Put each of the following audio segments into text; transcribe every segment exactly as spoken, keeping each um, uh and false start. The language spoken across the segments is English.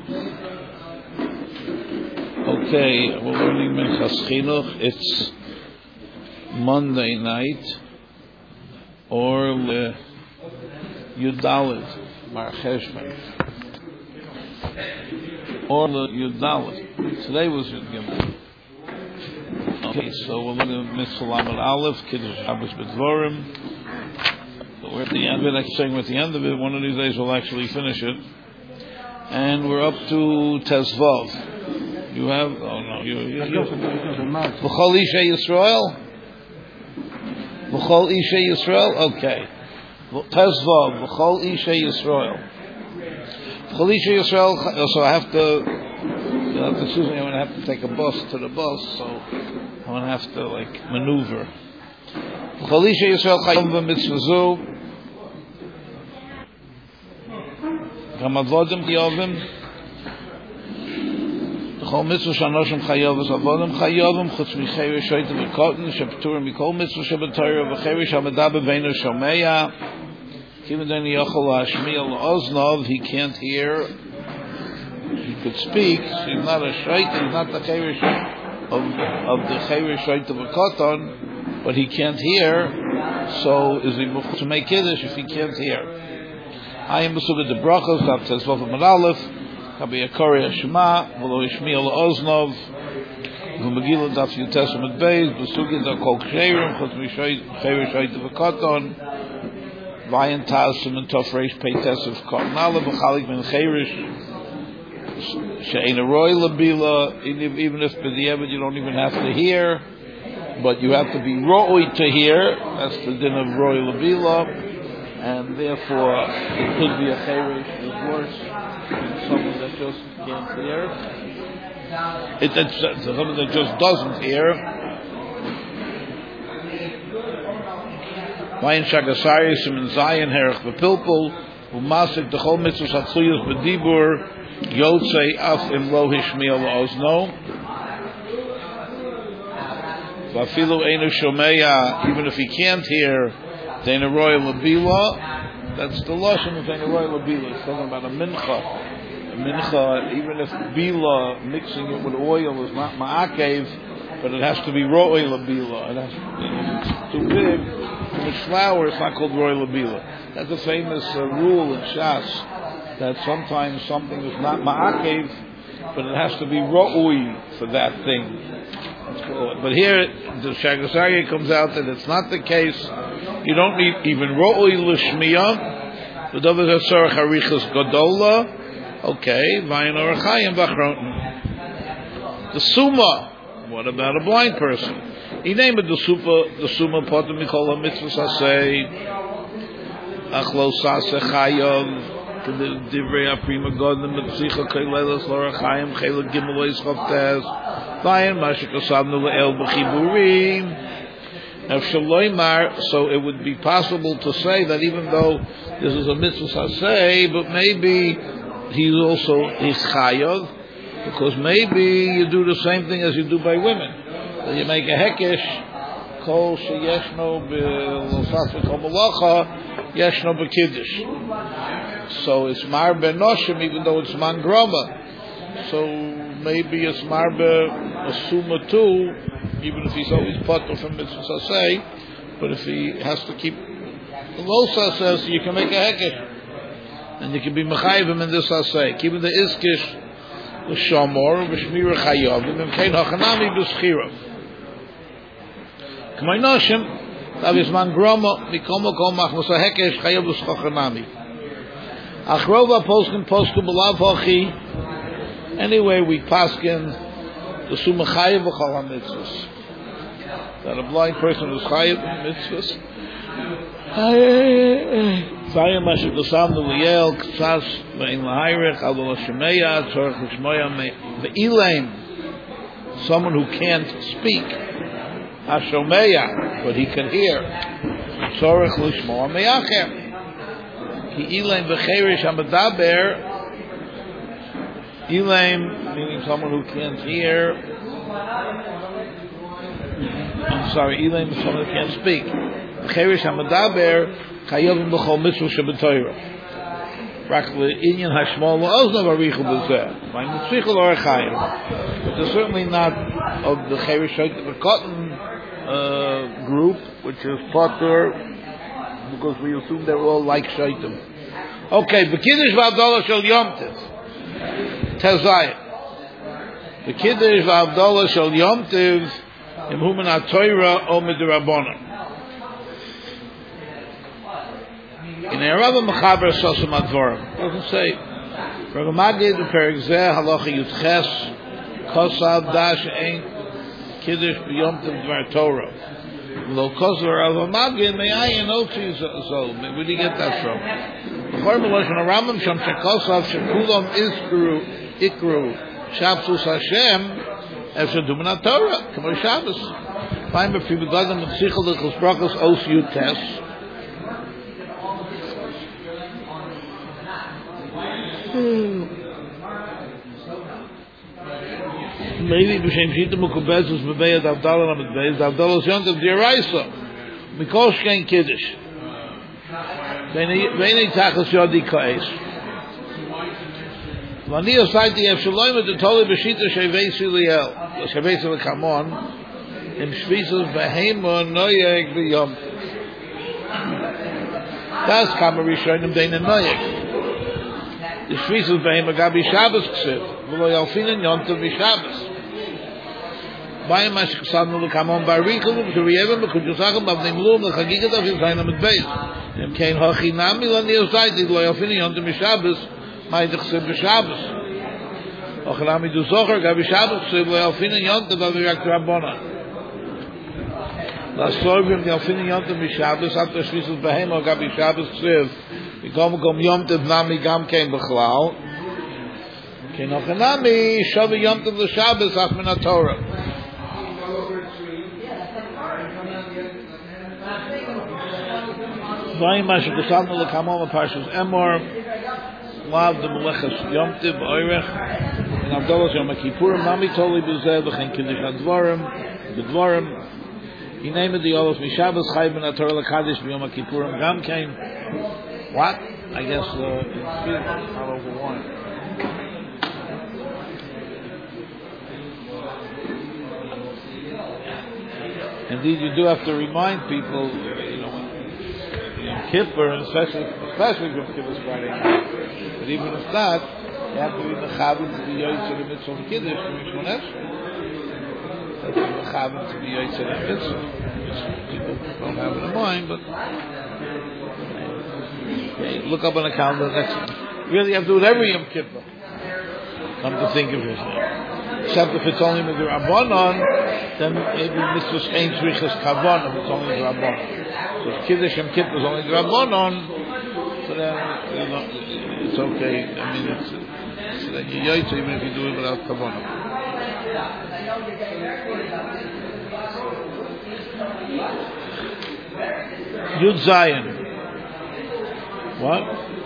Okay, we're learning Minchas Chinuch. It's Monday night, or Le Yudalit Mar Cheshvan, or Le Yudalit. Today was Yud Gimel. Okay, so we're looking at Mitzvah Lamed Aleph, Kiddush Shabbos B'Dvorim. We're at the end of it. I'm saying we're at the end of it. One of these days we'll actually finish it, and we're up to Tezvav. You have, oh no, you, you, you V'chol Isha Yisrael? V'chol Isha Yisrael? Okay. Tezvav, V'chol Isha Yisrael. V'chol Isha Yisrael, so I have to, you have to excuse me, I'm going to have to take a bus to the bus, so I'm going to have to, like, maneuver. V'chol Isha Yisrael Chayom V'mitzvah Zu Gamavodim Chayovim Chol mitzvah shanoshim chayavos avodim chayavim chutz micheirish shoytim v'kotin shepturim mikol mitzvah shebetorah v'cheirish hamedaber beinu shomeya even though he yochol hashmiya l'oznov he can't hear, he could speak, so he's not a shoyt, he's not the cheirish of, of the cheirish shoytim v'kotin, but he can't hear, so is he much to make kiddush if he can't hear? I am besugad the brachos that says v'av aleph Kabi Akari Shema, V'lo Ishmiel Oznov, V'Megillah Daf Yutes Amud Beis, B'Sugid Kol Ksherim, Chutz Micheirish Shoytim V'Koton, Vayin Tasim and Tofreish Peitesef Koton Ala V'Chalik Ben Cheirish, She'ein Aroi Labila, even if B'Diavad you don't even have to hear, but you have to be Ro'oi to hear, that's the din of Roi Labila, and therefore it could be a Cheirish, is worse. Someone that just can't hear. It, it's, it's someone that just doesn't hear. Vayin shagasari simin zayin herach v'pilpul u'masik d'chol mitzvah shatzuyos b'dibur yotzei af im lo hishmiel ozno v'afilu einu shomeya, even if he can't hear deina roy labila. That's the lashon of deina roy labila. It's talking about a mincha. Mincha, even if bila, mixing it with oil is not ma'akev, but it has to be ro'oi labila. It has to be, it's too big, too much flour, it's not called ro'oi labila. That's a famous uh, rule in Shas, that sometimes something is not ma'akev, but it has to be ro'oi for that thing. But here, the Shagasarya comes out that it's not the case. You don't need even ro'oi l'shmiya, the davar hasarach harichas gadola. Okay, Vayin Orachayim Vachroten. The Summa. What about a blind person? He named it the Summa. The Summa Potem Mikol Mitzvah Sasei Achlo Sasei Chayov Divrei Aprima Godem Mitzvicha Keilelas Lorachayim Chayla Gimelois Chavtes Vayin Mashikosavnu Le'el B'Chiburim. So it would be possible to say that even though this is a Mitzvah Sasei, but maybe he's also he's chayav, because maybe you do the same thing as you do by women. So you make a hekesh, kol sheyeshno b'losas v'kol malacha, yeshno b'kiddush. So it's marbe noshim, even though it's mangrama. So maybe it's marbe asuma too, even if he's always potter from mitzvah saseh. But if he has to keep the losa says, you can make a hekesh. And you can be mechayivim in this asay. Keeping the iskish, the shamor, v'shmira chayavim, and kein hachanami b'schira. K'may noshim, tavis man groma, mikomo kom machmasa hekesh chayav b'schachanami. Achrova poskin poskin b'lav hochi. Anyway, we paskin the summa chayav v'chol ha-mitzvahs. That a blind person is chayav mitzvahs. Vayim Mashik L'Samnu L'Yel K'tzas Ve'in L'Hayrech Alo L'Shemeya Tzorech L'Shmoya Ve'ilein, someone who can't speak Hashomeya, but he can hear Tzorech L'Shmoya Me'acher Ki'ilein V'Cheirish HaMedaber. Ilaim meaning someone who can't hear. I'm sorry, Ilaim is someone who can't speak. Cheirish HaMedaber Chayovim b'chol mitzvah shebetorah. Rak inyan hashmal ozna varichu b'zeh. By mitzichel or chayim. But they're certainly not of the chereshoit the cotton uh, group, which is potter, because we assume they're all like shaitim. Okay, b'kiddush v'avdala shel Yom Tov. Tezayim. B'kiddush v'avdala shel Yom Tov im hu min ha-Torah o midrabanan. In a Rabbi Mechaber Sosum Advarim, doesn't say. Rabbi Magid Perek Zeh Halacha Yutches Kosav Dash Ein Kiddush B'Yom Tov Dvar Torah. Lo Kosav Rabbi Magid Me'ayin Otzi Zol. Where did he get that from? B'chor B'Lashon HaRambam Sham Shekosav Shekulam Iskru Ikru Shabsus Hashem Efshe Dumen HaTorah K'mo Shabbos. Fine B'Fi B'Gadam M'Tzichel L'Chos Brachos Os Yutes. Maybe b'shem shita mukubezus b'beyad avdala namid beis avdala yontav d'iraisa mikol shkein kiddush v'nei tachas yodi ka'es v'ani osayti efshalom et toli b'shita sheveisi liel sheveisi l'kamon im shvisus v'heimo noyeg v'yom das kam a rishonim dein noyeg. The shvisus behem agabi Shabbos ksiv, v'lo yalfinin yontav v'Shabbos. Bayim mash k'sadnu l'kamon barichel, v'turiyevim v'kudjusachim b'avnei mlum l'chagigat of yizayim amid beis. Em kein hachi nami l'ani osayti, v'lo yalfinin yontav v'Shabbos, may d'chsiv v'Shabbos. Ochanami du zocher agabi Shabbos ksiv, v'lo yalfinin yontav v'virak rabbona. L'asovim yalfinin yontav v'Shabbos, after shvisus behem agabi Shabbos ksiv, Gom gom Yom Tov nami gam kein b'chlal. Kein ochanami shavi Yom Tov l'Shabbos ach min ha-Torah. Vayim ma shekosadnu l'kamon l'parshas Emor lav de meleches Yom Tov oirech in avdalos Yom HaKippurim nami toli b'zeh v'chein kiddush ha-dvarim b'dvarim hineimed the olos mishabbos chayv min ha-Torah l'kadish b'Yom HaKippurim gam kein. What? I guess uh, it's not over one. Indeed, you do have to remind people, you know, Yom Kippur, and especially, especially Yom Kippur's Friday night. But even if not, you have to be mechavim to be yoytze the mitzvah of Kiddush from Yishmon Esrei. That's mechavim to be yoytze the mitzvah. People don't have it in mind, but. Okay, look up on the calendar next week. Really have to do it every Yom Kippur. Come to think of it. Except if it's only with the Rabbanon, then maybe mitzvah shein tzrichas kavan if it's only the Rabbanon. So if Kiddush Yom Kippur is only the Rabbanon, so then you know, it's okay. I mean, it's, so then you yoytze even if you do it without kavan. Yud Zayin. What?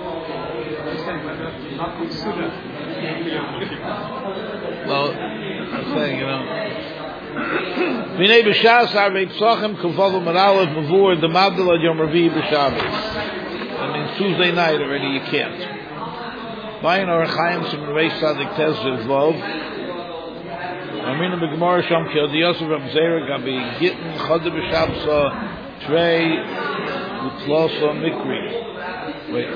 Well, I'm saying, you know. Vinei b'shas arvei psachim kufavim maralev mavur the mabdal ad yom revi'i b'shabbos. I mean, Tuesday night already you can't. Bayin or Chaim some Reish Tzadik Tez Vov. Aminu b'gemara sham ki od Yosef Rab Zera gabi gittin chode b'shabsa trei utloso mikri. Wait.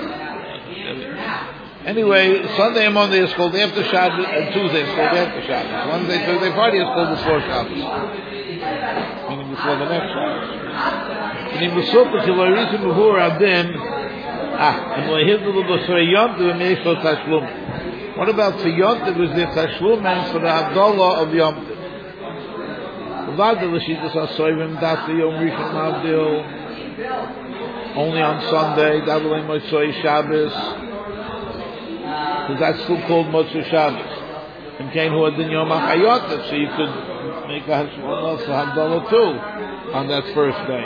Anyway, Sunday and Monday is called after Shabbos, and Tuesday is called after Shabbos. Wednesday, Thursday, Friday is called before Shabbos, meaning before the next Shabbos. Meaning b'sukkah till Arisim b'hur adin. Ah, and when he did the for Yom Tov, he for Tashlum. What about for Yom Tov? Is the Tashlum and for the Havdalah of Yom Tov? V'vad the L'shitas HaSoivim das the Yom Rishon Mavdil. Only on Sunday, Davelei Motzei Shabbos, because that's still called Motzei Shabbos. And came who had the Yom HaChayotet, so you could make a Hashmonah for Havdalah too on that first day.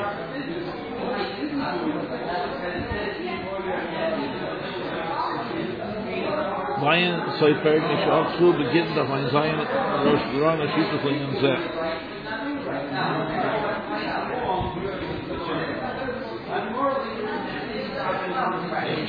Vayin Soifer Mishach Shul begin the Vayin Zayin Rosh Hashanah Shituf Le'Yom Zeh.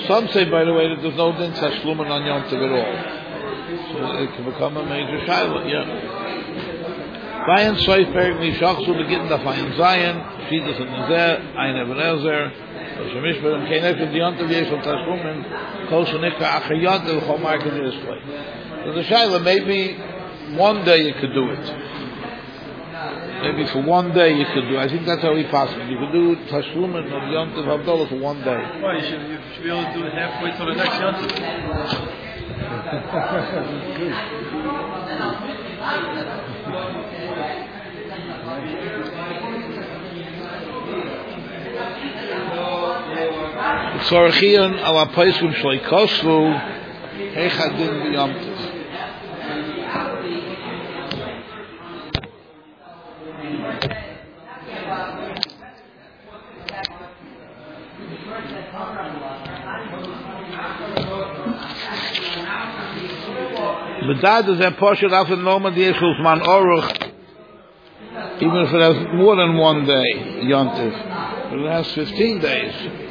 some say, by the way, that there's no din tashlumin on Yom Tov at all. So it can become a major shaila, yeah. Vayin Soifer, Mishachzu begin the Vayin Zayin, Shidus and Nazir, Ein Eben Ezer, Shemish Bedem, Keinef in the Yom Tov Yesh on tashlumin, Kol Shenikka Achayot, El Chol Market in this way. So the shaila, maybe one day you could do it. Maybe for one day you could do. I think that's how we possible. You could do tashlumin of Yom Tov Havdalah for one day. Well, you should, you should be able to do it halfway till the next Yom Tov. Tzorchion ala paiskim shloi kosvu heichadin b'Yom Tov. Medad is a portion of the moment the Yeshus man oruch, even if it has more than one day, Yom Tov, but it has fifteen days.